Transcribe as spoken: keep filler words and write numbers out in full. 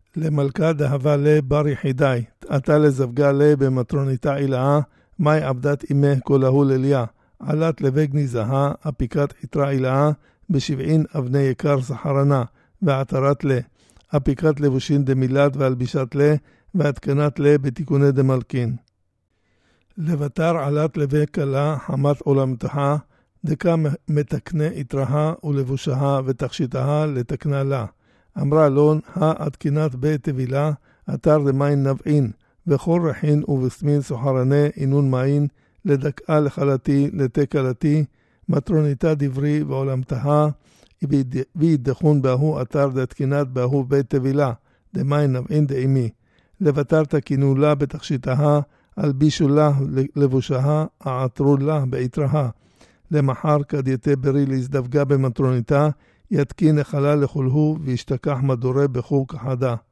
למלכה דהבה לה בר יחידי, עתה לזווגה לה במטרוניתה אילאה, מאי עבדת אימה כלהו לליה, עלת לבגני זהה, אפיקת יתרה אילאה, בשבעין אבני יקר סחרנה, ועטרת לה, אפיקת לבושין דמילת והלבישת לה, והתקנת לה בתיקוני דמלכין. לבטר עלת לבי קלה, חמת עולמתها, דקה מתקנה יתרها ולבושها ותכשיטها לתקנה לה. אמרה לון, התקינת בית תבילה, אתר דמיין נבעין, וכל רחין ובסמין סוחרנה אינון מעין, לדקה לחלתי, לתקלתי, מטרוניתה דברי ועולמתها, וידחון באהו אתר דתקינת באהו בית תבילה, דמיין נבעין דאימי. לבטר תקינו לה בתכשיטها, אלבישו לה לבושها, העטרו לה ביתרها. למחר כדייתה ברי להזדווגה במטרוניתה, יתקין החלה לכלהו וישתכח מדורי בחור כחדה.